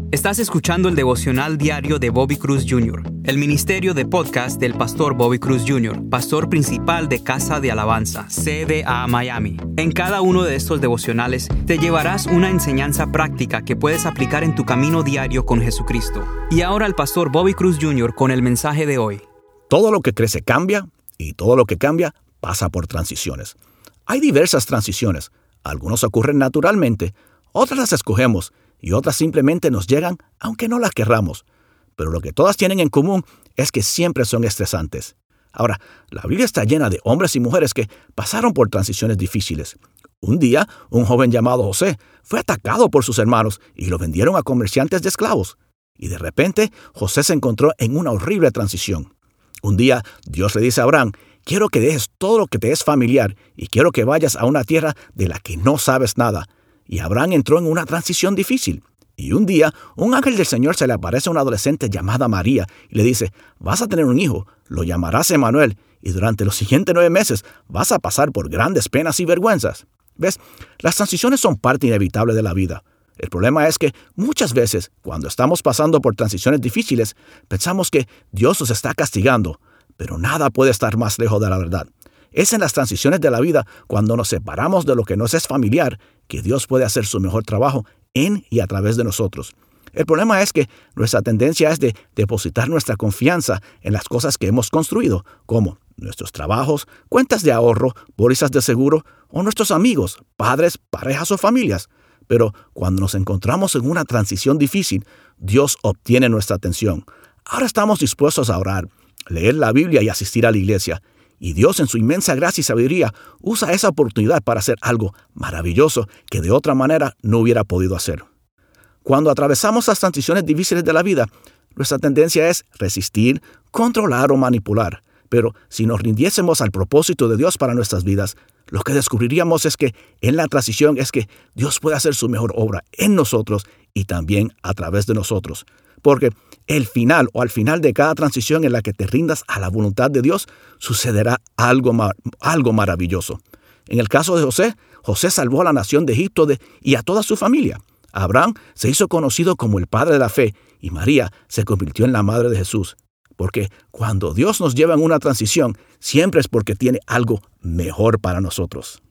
Estás escuchando el devocional diario de Bobby Cruz Jr., el ministerio de podcast del pastor Bobby Cruz Jr., pastor principal de Casa de Alabanza, CDA Miami. En cada uno de estos devocionales te llevarás una enseñanza práctica que puedes aplicar en tu camino diario con Jesucristo. Y ahora el pastor Bobby Cruz Jr. con el mensaje de hoy. Todo lo que crece cambia, y todo lo que cambia pasa por transiciones. Hay diversas transiciones. Algunas ocurren naturalmente, otras las escogemos, y otras simplemente nos llegan aunque no las querramos. Pero lo que todas tienen en común es que siempre son estresantes. Ahora, la Biblia está llena de hombres y mujeres que pasaron por transiciones difíciles. Un día, un joven llamado José fue atacado por sus hermanos y lo vendieron a comerciantes de esclavos. Y de repente, José se encontró en una horrible transición. Un día, Dios le dice a Abraham: quiero que dejes todo lo que te es familiar y quiero que vayas a una tierra de la que no sabes nada. Y Abraham entró en una transición difícil. Y un día, un ángel del Señor se le aparece a una adolescente llamada María y le dice: vas a tener un hijo, lo llamarás Emanuel, y durante los siguientes 9 meses vas a pasar por grandes penas y vergüenzas. ¿Ves? Las transiciones son parte inevitable de la vida. El problema es que muchas veces, cuando estamos pasando por transiciones difíciles, pensamos que Dios nos está castigando, pero nada puede estar más lejos de la verdad. Es en las transiciones de la vida, cuando nos separamos de lo que nos es familiar, que Dios puede hacer su mejor trabajo en y a través de nosotros. El problema es que nuestra tendencia es de depositar nuestra confianza en las cosas que hemos construido, como nuestros trabajos, cuentas de ahorro, pólizas de seguro, o nuestros amigos, padres, parejas o familias. Pero cuando nos encontramos en una transición difícil, Dios obtiene nuestra atención. Ahora estamos dispuestos a orar, leer la Biblia y asistir a la iglesia. Y Dios, en su inmensa gracia y sabiduría, usa esa oportunidad para hacer algo maravilloso que de otra manera no hubiera podido hacer. Cuando atravesamos las transiciones difíciles de la vida, nuestra tendencia es resistir, controlar o manipular. Pero si nos rindiésemos al propósito de Dios para nuestras vidas, lo que descubriríamos es que en la transición es que Dios puede hacer su mejor obra en nosotros y también a través de nosotros. Porque al final de cada transición en la que te rindas a la voluntad de Dios, sucederá algo maravilloso. En el caso de José, José salvó a la nación de Egipto y a toda su familia. Abraham se hizo conocido como el padre de la fe y María se convirtió en la madre de Jesús. Porque cuando Dios nos lleva en una transición, siempre es porque tiene algo mejor para nosotros.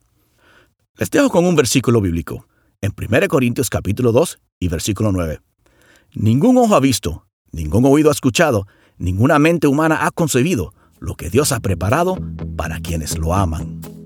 Les dejo con un versículo bíblico, en 1 Corintios capítulo 2 y versículo 9. Ningún ojo ha visto, ningún oído ha escuchado, ninguna mente humana ha concebido lo que Dios ha preparado para quienes lo aman.